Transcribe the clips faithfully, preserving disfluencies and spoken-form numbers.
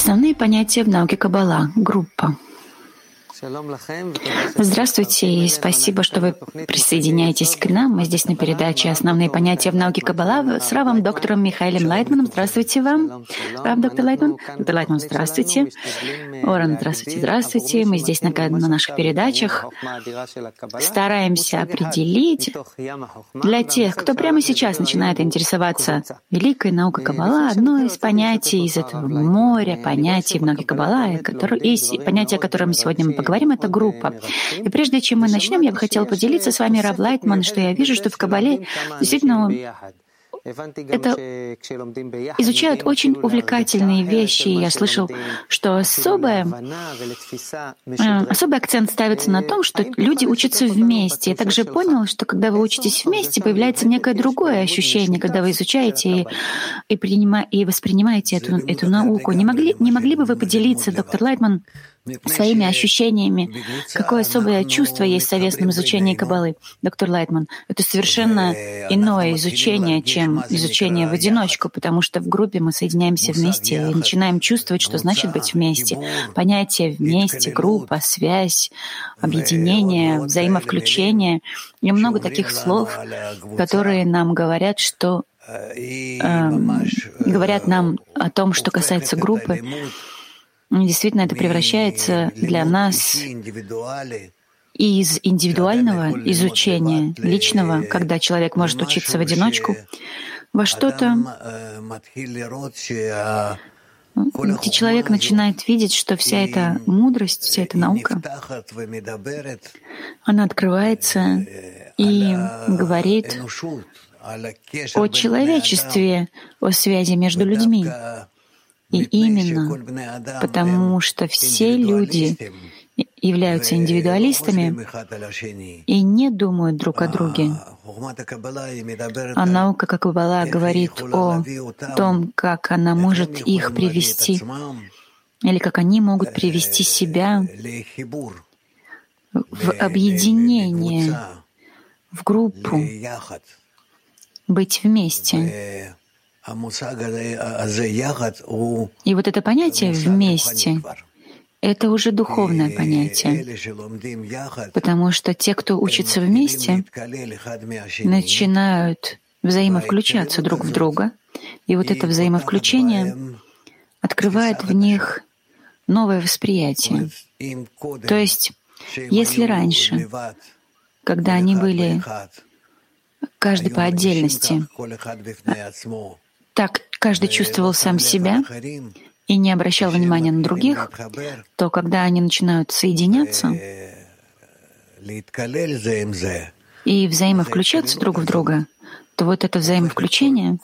Основные понятия в науке Каббала. Группа. Здравствуйте и спасибо, что вы присоединяетесь к нам. Мы здесь на передаче «Основные понятия в науке Каббала» с равом доктором Михаилом Лайтманом. Здравствуйте вам, рав доктор Лайтман. Доктор Лайтман, здравствуйте. Оран, здравствуйте, здравствуйте. Мы здесь на, на наших передачах стараемся определить для тех, кто прямо сейчас начинает интересоваться великой наукой Каббала, одно из понятий из этого моря, понятий в науке Каббала, и понятие, о котором сегодня мы поговорим, говорим, это группа. И прежде чем мы начнем, я бы хотела поделиться с вами, рав Лайтман, что я вижу, что в Каббале действительно это изучают очень увлекательные вещи. Я слышал, что особое, особый акцент ставится на том, что люди учатся вместе. Я также понял, что когда вы учитесь вместе, появляется некое другое ощущение, когда вы изучаете и, и, принима, и воспринимаете эту, эту науку. Не могли, не могли бы вы поделиться, доктор Лайтман, своими ощущениями, какое особое чувство есть в совместном изучении Каббалы? Доктор Лайтман, это совершенно иное изучение, чем изучение в одиночку, потому что в группе мы соединяемся вместе и начинаем чувствовать, что значит быть вместе. Понятие вместе, группа, связь, объединение, взаимовключение. И много таких слов, которые нам говорят, что э, говорят нам о том, что касается группы. Действительно, это превращается для нас из индивидуального изучения, личного, когда человек может учиться в одиночку, во что-то, где человек начинает видеть, что вся эта мудрость, вся эта наука, она открывается и говорит о человечестве, о связи между людьми. И именно потому, что все люди являются индивидуалистами и не думают друг о друге. А наука как Каббала говорит о том, как она может их привести, или как они могут привести себя в объединение, в группу, быть вместе. И вот это понятие «вместе» — это уже духовное понятие, потому что те, кто учится вместе, начинают взаимовключаться друг в друга, и вот это взаимовключение открывает в них новое восприятие. То есть, если раньше, когда они были каждый по отдельности, так каждый чувствовал сам себя и не обращал внимания на других, то когда они начинают соединяться и взаимовключаться друг в друга, то вот это взаимовключение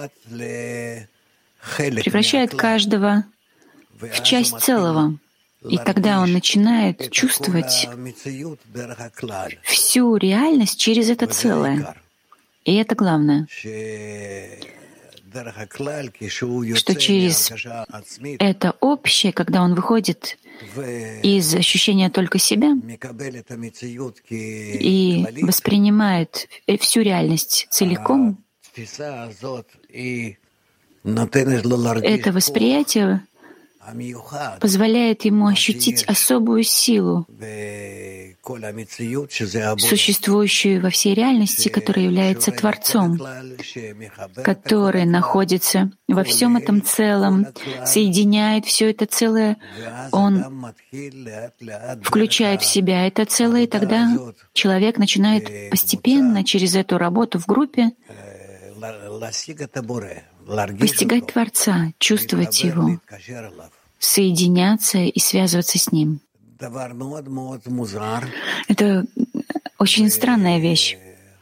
превращает каждого в часть целого. И тогда он начинает чувствовать всю реальность через это целое. И это главное, что через это общее, когда он выходит из ощущения только себя и воспринимает всю реальность целиком, это восприятие позволяет ему ощутить особую силу, существующую во всей реальности, которая является Творцом, который находится во всем этом целом, соединяет все это целое, он включает в себя это целое, и тогда человек начинает постепенно через эту работу в группе постигать Творца, чувствовать Его, соединяться и связываться с Ним. Это очень странная вещь.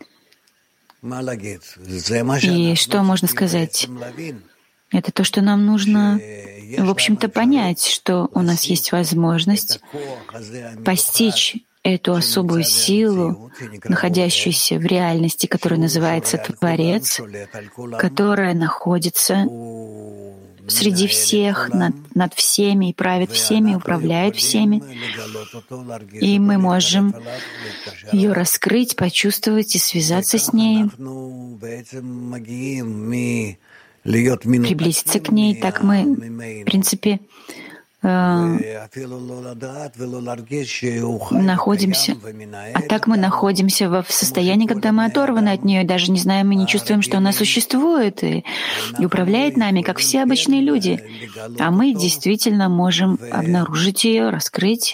И что можно сказать? Это то, что нам нужно, в общем-то, понять, что у нас есть возможность постичь эту особую силу, находящуюся в реальности, которая называется Творец, которая находится среди всех, над, над всеми, и правит всеми, управляет всеми. И мы можем ее раскрыть, почувствовать и связаться с ней. приблизиться к ней, так мы, в принципе, находимся, а так мы находимся в состоянии, когда мы оторваны от нее, даже не знаем, мы не чувствуем, что она существует и, и управляет нами, как все обычные люди. А мы действительно можем обнаружить ее, раскрыть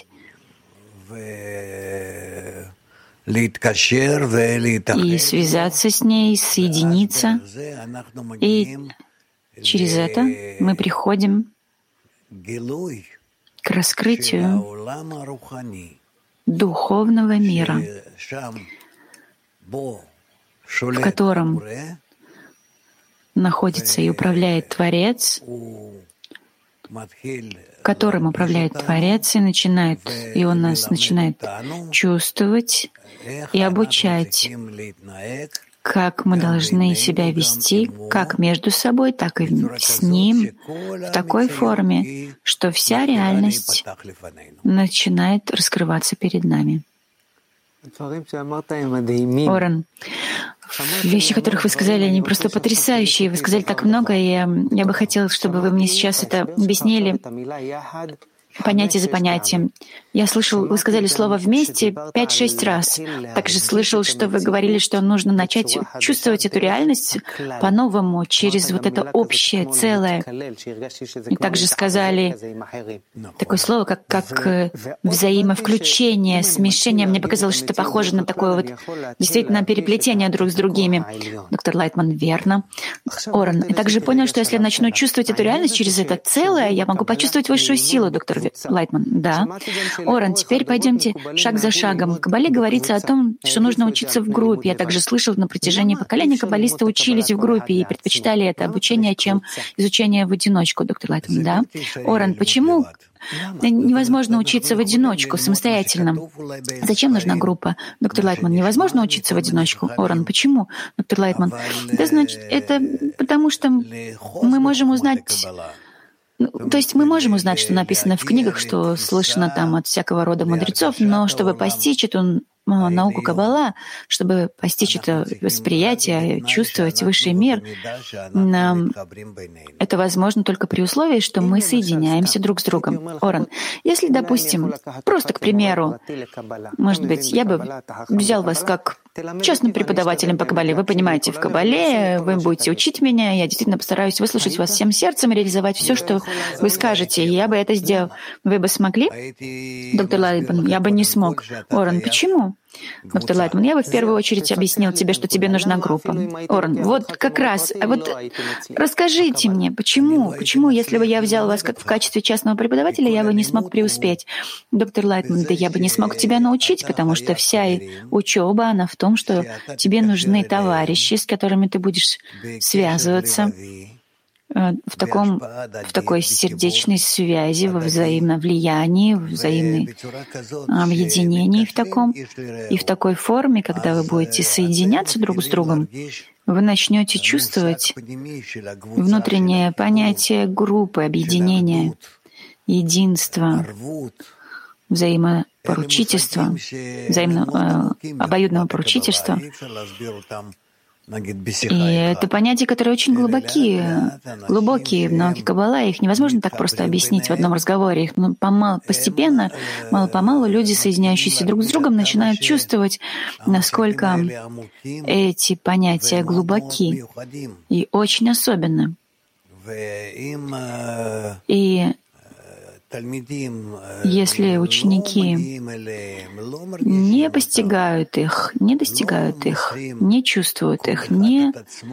и связаться с ней, соединиться. И через это мы приходим к раскрытию духовного мира, в котором находится и управляет Творец, которым управляет Творец, и начинает, и Он нас начинает чувствовать и обучать, как мы должны себя вести, как между собой, так и с Ним, в такой форме, что вся реальность начинает раскрываться перед нами. Орен, вещи, которых вы сказали, они просто потрясающие. Вы сказали так много, и я, я бы хотела, чтобы вы мне сейчас это объяснили понятие за понятием. Я слышал, вы сказали слово «вместе» пять-шесть раз. Также слышал, что вы говорили, что нужно начать чувствовать эту реальность по-новому, через вот это общее, целое. И также сказали такое слово, как, как взаимовключение, смешение. Мне показалось, что это похоже на такое вот действительно переплетение друг с другими. Доктор Лайтман, верно. Орен, и также понял, что если я начну чувствовать эту реальность через это целое, я могу почувствовать высшую силу, доктор Лайтман. Да. Орен, теперь пойдемте шаг за шагом. В Кабале говорится о том, что нужно учиться в группе. Я также слышал, на протяжении поколений каббалисты учились в группе и предпочитали это обучение, чем изучение в одиночку, доктор Лайтман. Да. Орен, почему невозможно учиться в одиночку, самостоятельно? Зачем нужна группа? Доктор Лайтман, невозможно учиться в одиночку. Орен, почему? Доктор Лайтман, это значит, это потому что мы можем узнать... Ну, то есть мы можем узнать, что написано в книгах, что слышно там от всякого рода мудрецов, но чтобы постичь эту науку Каббала, чтобы постичь это восприятие, чувствовать высший мир, нам это возможно только при условии, что мы соединяемся друг с другом. Орен, если, допустим, просто к примеру, может быть, я бы взял вас как частным преподавателем по Каббале. Вы понимаете, в Каббале вы будете учить меня, я действительно постараюсь выслушать вас всем сердцем и реализовать все, что вы скажете. И я бы это сделал. Вы бы смогли? Доктор Лайтман, я бы не смог. Орен, почему? Доктор Лайтман, я бы в первую очередь объяснил тебе, что тебе нужна группа. Орен, вот как раз, вот расскажите мне, почему, почему, если бы я взял вас как в качестве частного преподавателя, я бы не смог преуспеть? Доктор Лайтман, да я бы не смог тебя научить, потому что вся учеба, она в том, что тебе нужны товарищи, с которыми ты будешь связываться в, таком, в такой сердечной связи, во взаимном влиянии, в взаимном объединении в таком, и в такой форме, когда вы будете соединяться друг с другом, вы начнете чувствовать внутреннее понятие группы, объединения, единства, взаимопоручительства, взаимного, э, обоюдного поручительства. И это понятия, которые очень глубокие, глубокие в науке Каббала. Их невозможно так просто объяснить в одном разговоре. Их ну, помал, постепенно, мало-помалу люди, соединяющиеся друг с другом, начинают чувствовать, насколько эти понятия глубоки и очень особенны. И если ученики не постигают их, не достигают их, не чувствуют их, не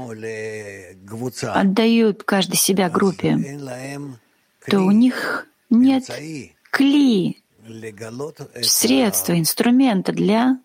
отдают каждый себя группе, то у них нет кли, средства, инструмента для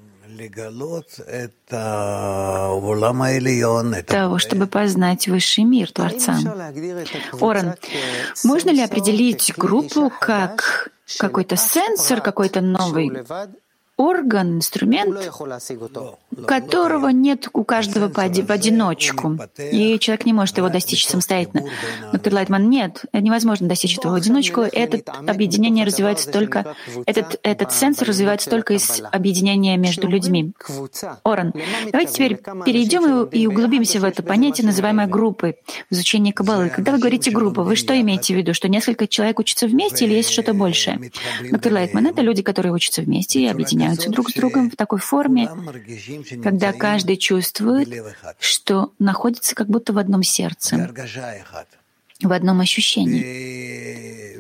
того, чтобы познать высший мир Творца. Орен, можно ли определить группу как какой-то сенсор, какой-то новый орган, инструмент, которого нет у каждого по оди- в одиночку, и человек не может его достичь самостоятельно. Доктор Лайтман, нет, невозможно достичь этого в одиночку. Это объединение развивается только, этот, этот сенсор развивается только из объединения между людьми. Оран, давайте теперь перейдем и, и углубимся в это понятие, называемое группой в изучении Каббалы. Когда вы говорите группа, вы что имеете в виду? Что несколько человек учатся вместе или есть что-то большее? Доктор Лайтман, это люди, которые учатся вместе и объединяются друг с другом в такой форме, когда каждый чувствует, что находится как будто в одном сердце, в одном ощущении,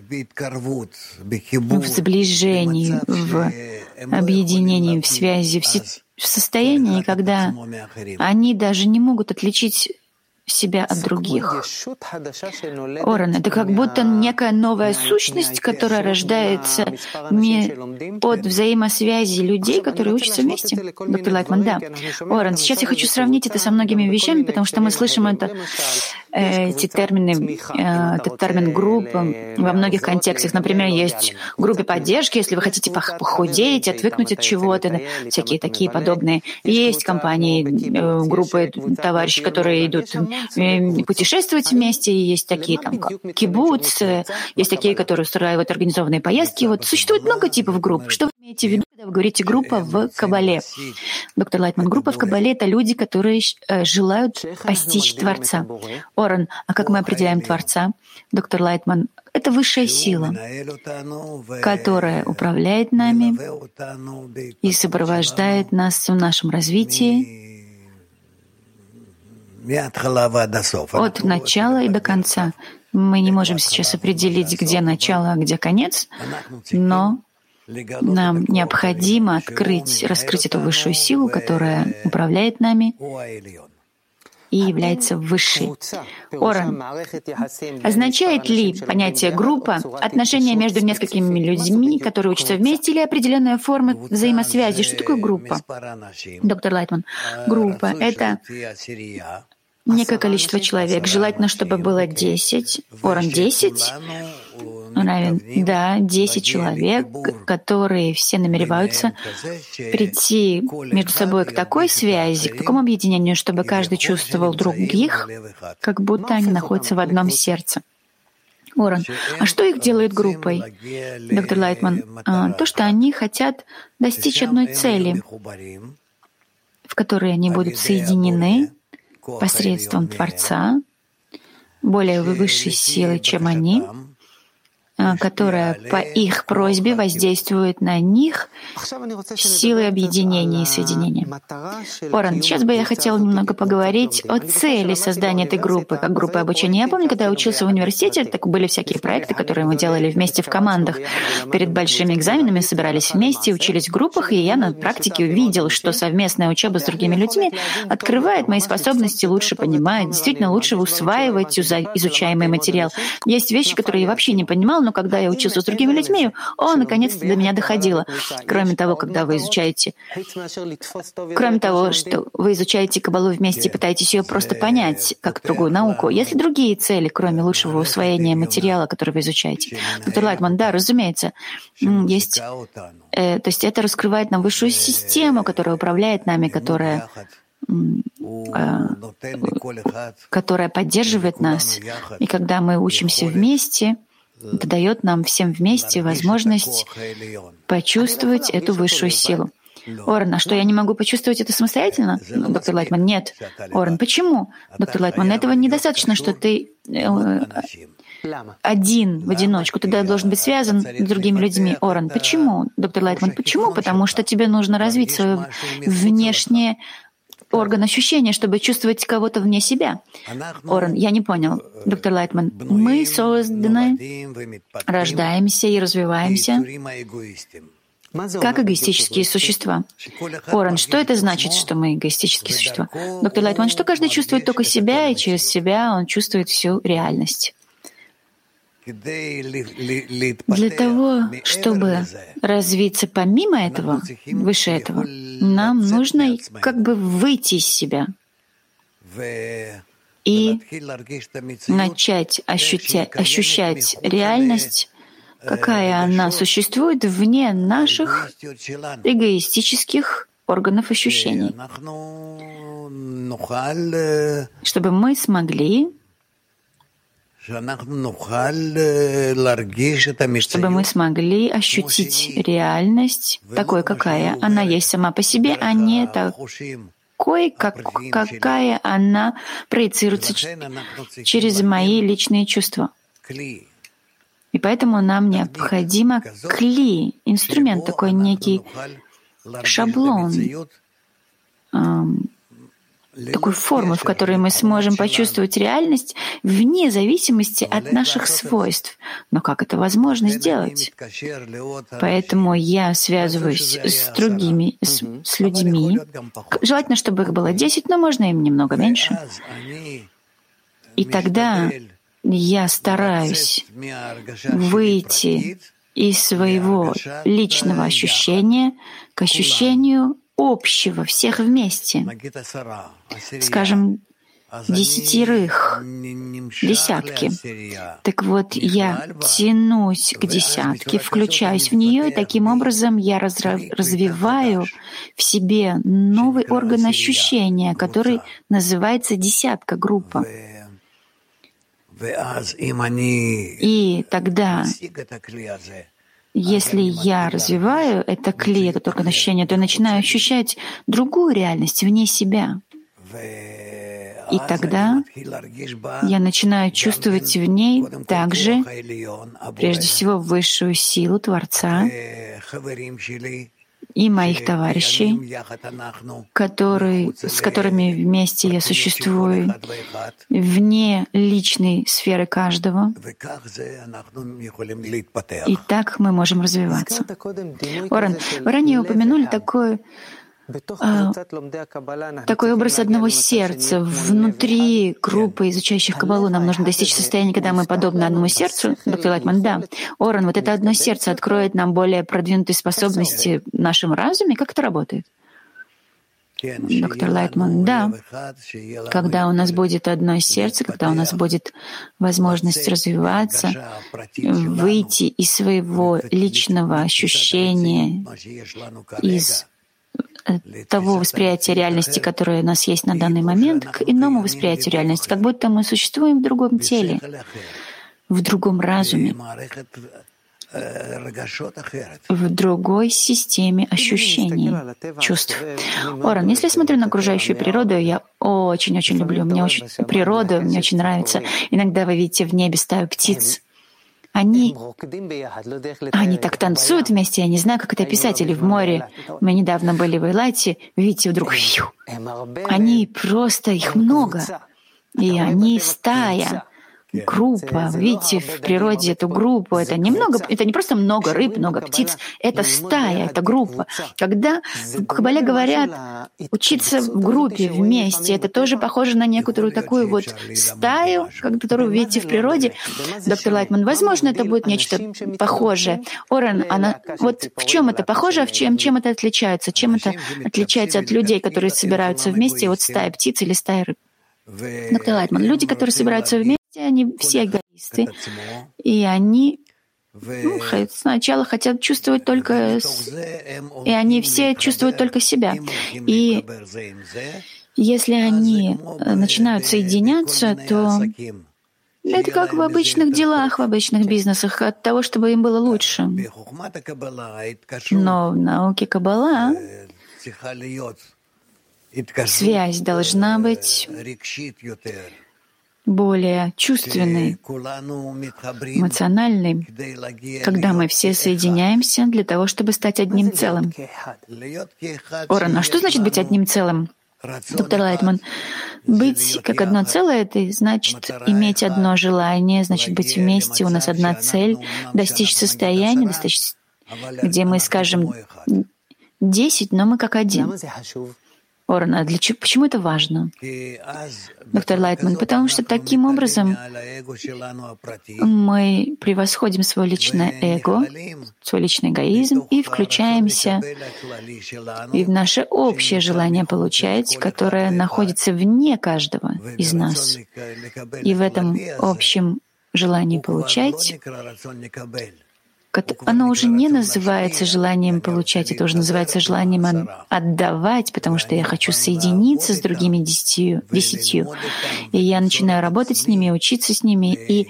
в сближении, в объединении, в связи, в состоянии, когда они даже не могут отличить себя от других. Оран — это как будто некая новая сущность, которая рождается от взаимосвязи людей, которые учатся вместе. Доктор Лайтман, да. Оран, сейчас я хочу сравнить это со многими вещами, потому что мы слышим это, эти термины, этот термин группа во многих контекстах. Например, есть группы поддержки, если вы хотите похудеть, отвыкнуть от чего-то, всякие такие подобные. Есть компании, группы товарищей, которые идут путешествовать вместе, и есть такие, там, как кибуц, есть такие, которые устраивают организованные поездки. Вот существует много типов групп. Что вы имеете в виду, когда вы говорите группа в Каббале? Доктор Лайтман, группа в Каббале — это люди, которые желают постичь Творца. Оран, а как мы определяем Творца? Доктор Лайтман, это высшая сила, которая управляет нами и сопровождает нас в нашем развитии от начала и до конца. Мы не можем сейчас определить, где начало, а где конец, но нам необходимо открыть, раскрыть эту высшую силу, которая управляет нами и является высшей. Оран, означает ли понятие группа отношение между несколькими людьми, которые учатся вместе, или определенная форма взаимосвязи? Что такое группа? Доктор Лайтман, группа — это некое количество человек. Желательно, чтобы было десять. Оран, десять? Равен, да, десять человек, которые все намереваются прийти между собой к такой связи, к такому объединению, чтобы каждый чувствовал других, как будто они находятся в одном сердце. Оран, а что их делает группой? Доктор Лайтман, то, что они хотят достичь одной цели, в которой они будут соединены посредством Творца, более высшей силы, чем они, которая по их просьбе воздействует на них силой объединения и соединения. Оран, сейчас бы я хотела немного поговорить о цели создания этой группы, как группы обучения. Я помню, когда я учился в университете, так были всякие проекты, которые мы делали вместе в командах. Перед большими экзаменами собирались вместе, учились в группах, и я на практике увидел, что совместная учеба с другими людьми открывает мои способности лучше понимать, действительно лучше усваивать изучаемый материал. Есть вещи, которые я вообще не понимал, но когда я учился с другими людьми, о, наконец-то до меня доходило. Кроме того, когда вы изучаете, кроме того, что вы изучаете Каббалу вместе и пытаетесь ее просто понять, как другую науку, есть ли другие цели, кроме лучшего усвоения материала, который вы изучаете? Доктор Лайтман, да, разумеется, есть. Э, то есть это раскрывает нам высшую систему, которая управляет нами, которая которая поддерживает нас. И когда мы учимся вместе, это дает нам всем вместе возможность почувствовать эту высшую силу. Оран, а что, я не могу почувствовать это самостоятельно? Доктор Лайтман, нет. Оран, почему? Доктор Лайтман, этого недостаточно, что ты э, один в одиночку. Ты должен быть связан с другими людьми. Оран, почему? Доктор Лайтман, почему? Потому что тебе нужно развить свое внешнее орган ощущения, чтобы чувствовать кого-то вне себя. Оран, я не понял. Доктор Лайтман, мы созданы, рождаемся и развиваемся как эгоистические существа. Оран, что это значит, что мы эгоистические существа? Доктор Лайтман, что каждый чувствует только себя, и через себя он чувствует всю реальность. Для того, чтобы развиться помимо этого, выше этого, нам нужно как бы выйти из себя и начать ощутя- ощущать реальность какая она существует вне наших эгоистических органов ощущений, чтобы мы смогли чтобы мы смогли ощутить реальность такой, какая она есть сама по себе, а не такой, как, какая она проецируется через мои личные чувства. И поэтому нам необходимо кли, инструмент, такой некий шаблон, такой формы, в которой мы сможем почувствовать реальность вне зависимости от наших свойств. Но как это возможно сделать? Поэтому я связываюсь с другими, с, с людьми. Желательно, чтобы их было десять, но можно им немного меньше. И тогда я стараюсь выйти из своего личного ощущения к ощущению общего, всех вместе, скажем, десятерых, десятки. Так вот, я тянусь к десятке, включаюсь в нее, и таким образом я разра- развиваю в себе новый орган ощущения, который называется десятка, группа. И тогда, если я развиваю это кли, это только ощущение, то я начинаю ощущать другую реальность вне себя. И тогда я начинаю чувствовать в ней также, прежде всего, высшую силу Творца и моих товарищей, которые, с которыми вместе я существую вне личной сферы каждого. И так мы можем развиваться. Оран, вы ранее упомянули такое, а, такой образ одного сердца. Внутри группы изучающих Каббалу нам нужно достичь состояния, когда мы подобны одному сердцу. Доктор Лайтман, да. Оран, вот это одно сердце откроет нам более продвинутые способности в нашем разуме. Как это работает? Доктор Лайтман, да. Когда у нас будет одно сердце, когда у нас будет возможность развиваться, выйти из своего личного ощущения, из того восприятия реальности, которое у нас есть на данный момент, к иному восприятию реальности, как будто мы существуем в другом теле, в другом разуме, в другой системе ощущений, чувств. Оран, если я смотрю на окружающую природу, я очень-очень люблю, мне очень природу, мне очень нравится. Иногда вы видите в небе стаю птиц. Они, они так танцуют вместе, я не знаю, как это описать, или в море. Мы недавно были в Эйлате, видите, вдруг фью, они просто, их много, и они стая, группа. Видите, в природе эту группу, это немного, это не просто много рыб, много птиц, это стая, это группа. Когда в Каббале говорят учиться в группе вместе, это тоже похоже на некоторую такую вот стаю, которую вы видите в природе. Доктор Лайтман, возможно, это будет нечто похожее. Оран, она, вот в чем это похоже, а в чем, чем это отличается? Чем это отличается от людей, которые собираются вместе, вот стая птиц или стая рыб? Доктор Лайтман, люди, которые собираются вместе, они все эгоисты, и они ну, сначала хотят чувствовать только, и они все чувствуют только себя. И если они начинают соединяться, то это как в обычных делах, в обычных бизнесах, от того, чтобы им было лучше. Но в науке Каббала связь должна быть более чувственной, эмоциональной, когда мы все соединяемся для того, чтобы стать одним целым. Оран, а что значит быть одним целым? Доктор Лайтман, быть как одно целое — это значит иметь одно желание, значит быть вместе, у нас одна цель, достичь состояния, достичь, где мы скажем десять, но мы как один. Оран, а для чего, почему это важно? Доктор Лайтман, потому что таким образом мы превосходим свое личное эго, свой личный эгоизм и включаемся и в наше общее желание получать, которое находится вне каждого из нас. И в этом общем желании получать оно уже не называется желанием получать, это уже называется желанием отдавать, потому что я хочу соединиться с другими десятью, десятью. И я начинаю работать с ними, учиться с ними и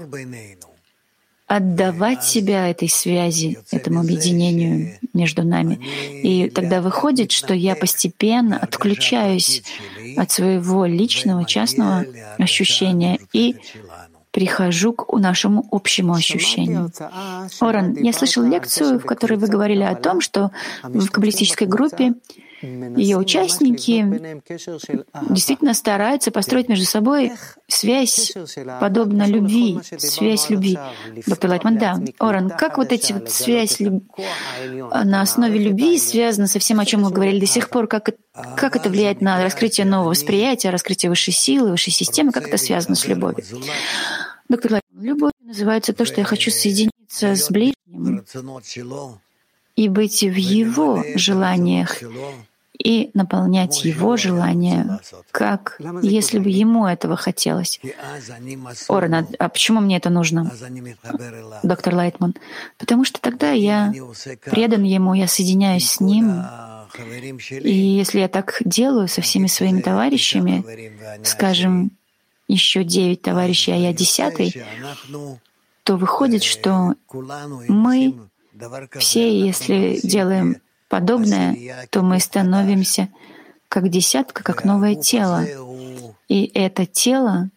отдавать себя этой связи, этому объединению между нами. И тогда выходит, что я постепенно отключаюсь от своего личного, частного ощущения и прихожу к нашему общему ощущению. Оран, я слышал лекцию, в которой вы говорили о том, что в каббалистической группе ее участники действительно стараются построить между собой связь, подобно любви, связь любви. Доктор Лайтман, да. Оран, как вот эти вот связь люб... на основе любви связана со всем, о чем мы говорили до сих пор, как, как это влияет на раскрытие нового восприятия, раскрытие высшей силы, высшей системы, как это связано с любовью? Доктор Лайтман, любовь называется то, что я хочу соединиться с ближним и быть в его желаниях, и наполнять его желания, как если бы ему этого хотелось. Оран, а почему мне это нужно? Доктор Лайтман, потому что тогда я предан ему, я соединяюсь с ним, и если я так делаю со всеми своими товарищами, скажем, еще девять товарищей, а я десятый, то выходит, что мы все, если делаем подобное, то мы становимся как десятка, как новое тело. И это тело,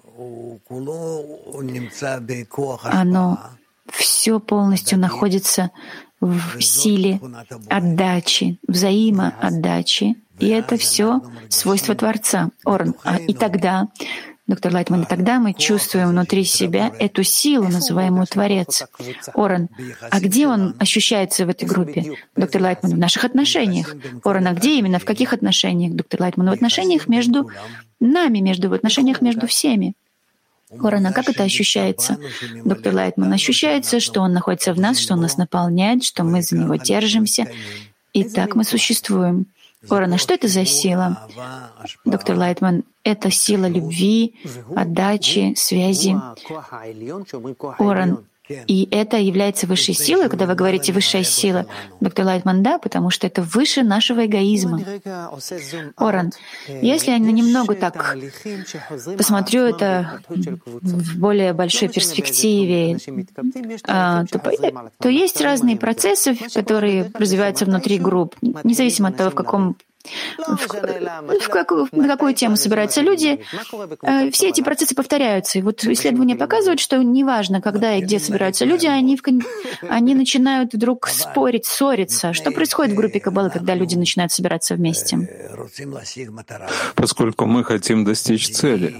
оно все полностью находится в силе отдачи, взаимоотдачи. И это все свойство Творца. Орн. А и тогда, доктор Лайтман, и тогда мы чувствуем внутри себя эту силу, называемую Творец. Оран, а где он ощущается в этой группе? Доктор Лайтман, в наших отношениях. Оран, а где именно, в каких отношениях? Доктор Лайтман, в отношениях между нами, между, в отношениях между всеми. Оран, а как это ощущается? Доктор Лайтман, ощущается, что он находится в нас, что он нас наполняет, что мы за него держимся, и так мы существуем. Оран, а что это за сила? Доктор Лайтман, это сила любви, отдачи, связи. Оран, и это является высшей силой, когда вы говорите «высшая сила». Доктор Лайтман, да, потому что это выше нашего эгоизма. Оран, если я немного так посмотрю это в более большой перспективе, то, то есть разные процессы, которые развиваются внутри групп, независимо от того, в каком В, в, какую, на какую тему собираются люди, все эти процессы повторяются. И вот исследования показывают, что неважно, когда и где собираются люди, они, в, они начинают вдруг спорить, ссориться. Что происходит в группе Каббалы, когда люди начинают собираться вместе? Поскольку мы хотим достичь цели,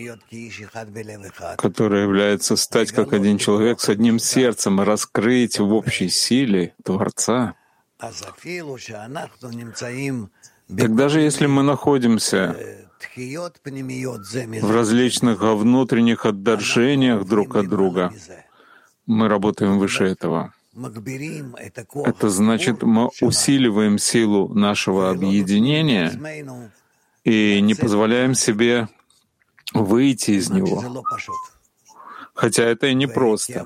которая является стать как один человек с одним сердцем и раскрыть в общей силе Творца, так даже если мы находимся в различных внутренних отдалжениях друг от друга, мы работаем выше этого. Это значит, мы усиливаем силу нашего объединения и не позволяем себе выйти из него. Хотя это и непросто.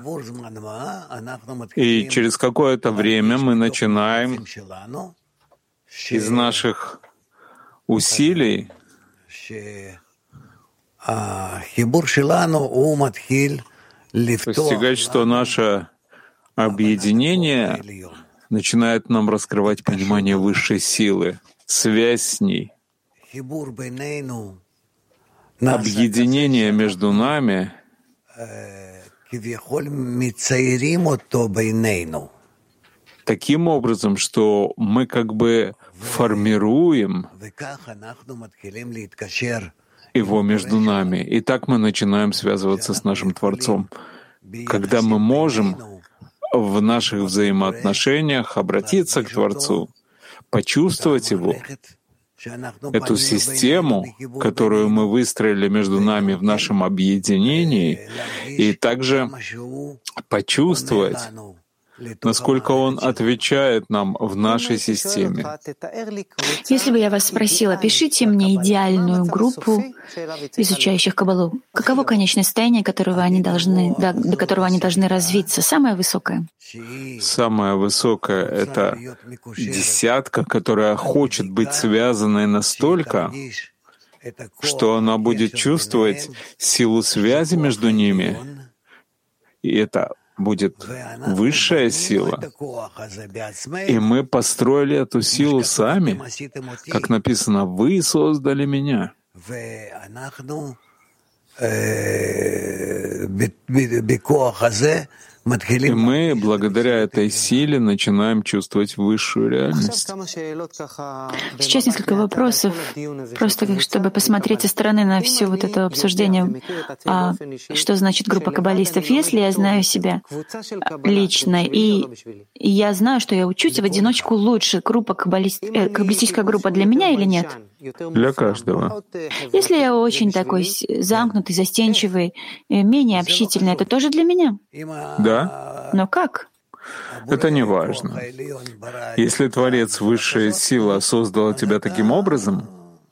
И через какое-то время мы начинаем из наших усилий постигать, что наше объединение начинает нам раскрывать понимание высшей силы, связь с ней. Объединение между нами таким образом, что мы как бы формируем его между нами. И так мы начинаем связываться с нашим Творцом. Когда мы можем в наших взаимоотношениях обратиться к Творцу, почувствовать Его, эту систему, которую мы выстроили между нами в нашем объединении, и также почувствовать, насколько он отвечает нам в нашей системе. Если бы я вас спросила, пишите мне идеальную группу изучающих Каббалу, каково конечное состояние, которого они должны, до, до которого они должны развиться, самое высокое? Самое высокое — это десятка, которая хочет быть связанной настолько, что она будет чувствовать силу связи между ними, и это будет высшая сила. И мы построили эту силу сами, как написано, «Вы создали меня». И мы, благодаря этой силе, начинаем чувствовать высшую реальность. Сейчас несколько вопросов, просто как чтобы посмотреть со стороны на все вот это обсуждение. А что значит группа каббалистов? Если я знаю себя лично, и я знаю, что я учусь в одиночку лучше, группа каббалист... э, каббалистическая группа для меня или нет? Для каждого. Если я очень такой замкнутый, застенчивый, менее общительный, это тоже для меня? Да. Но как? Это не важно. Если Творец, высшая сила, создала тебя таким образом,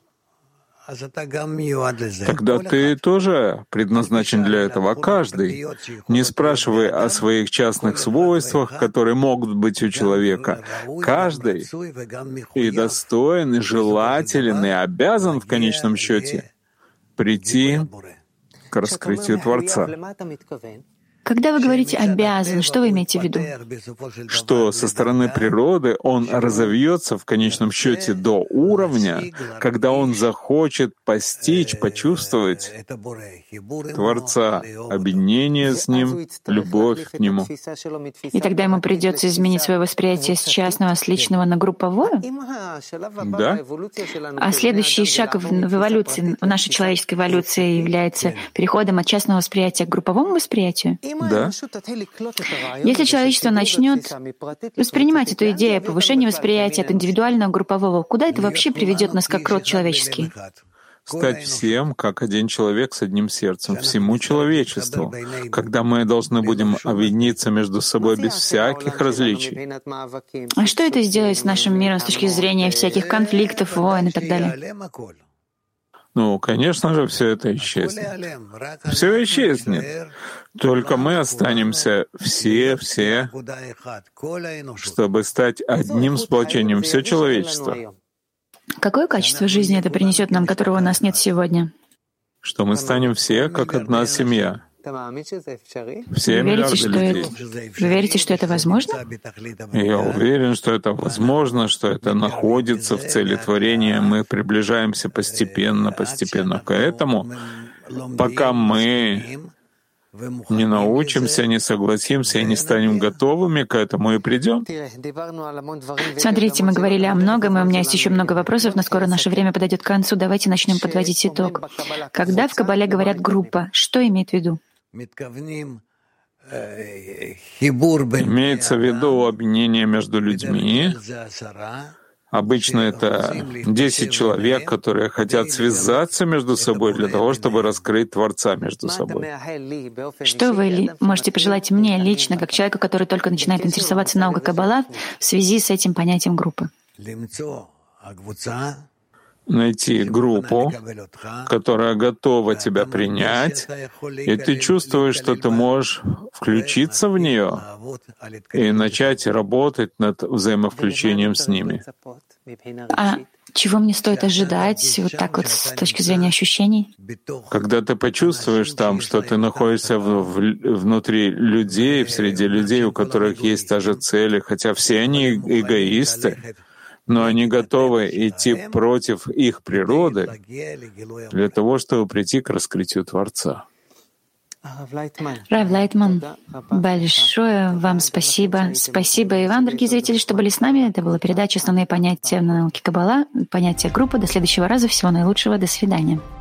тогда ты тоже предназначен для этого. Каждый. Не спрашивай о своих частных свойствах, которые могут быть у человека. Каждый и достоин, и желателен, и обязан в конечном счете прийти к раскрытию Творца. Когда вы говорите «обязан», что вы имеете в виду? Что со стороны природы он разовьется в конечном счете до уровня, когда он захочет постичь, почувствовать Творца, объединение с Ним, любовь к Нему. И тогда ему придется изменить свое восприятие с частного, с личного на групповое? Да. А следующий шаг в эволюции, в нашей человеческой эволюции является переходом от частного восприятия к групповому восприятию? Да. Если человечество начнет воспринимать эту идею повышения восприятия от индивидуального к группового, куда это вообще приведет нас как род человеческий? Стать всем, как один человек с одним сердцем, всему человечеству, когда мы должны будем объединиться между собой без всяких различий. А что это сделает с нашим миром с точки зрения всяких конфликтов, войн и так далее? Ну, конечно же, все это исчезнет. Все исчезнет. Только мы останемся все-все, чтобы стать одним сплочением, все человечество. Какое качество жизни это принесет нам, которого у нас нет сегодня? Что мы станем все, как одна семья. Все Вы верите, миллиарды что людей. это, вы верите, что это возможно? Я уверен, что это возможно, что это находится в цели творения. Мы приближаемся постепенно, постепенно к этому, пока мы не научимся, не согласимся и не станем готовыми к этому и придем. Смотрите, мы говорили о многом, и у меня есть еще много вопросов, но скоро наше время подойдет к концу. Давайте начнем подводить итог. Когда в Каббале говорят «группа», что имеет в виду? Имеется в виду объединение между людьми. Обычно это десять человек, которые хотят связаться между собой для того, чтобы раскрыть Творца между собой. Что вы ли можете пожелать мне лично, как человеку, который только начинает интересоваться наукой Каббала, в связи с этим понятием группы? Найти группу, которая готова тебя принять, и ты чувствуешь, что ты можешь включиться в нее и начать работать над взаимовключением с ними. А чего мне стоит ожидать вот так вот с точки зрения ощущений? Когда ты почувствуешь там, что ты находишься в, в, внутри людей, в среде людей, у которых есть та же цель, хотя все они эгоисты, но они готовы идти против их природы для того, чтобы прийти к раскрытию Творца. Рав Лайтман, большое вам спасибо. Спасибо и вам, дорогие зрители, что были с нами. Это была передача «Основные понятия науки Каббала», понятия группы. До следующего раза. Всего наилучшего. До свидания.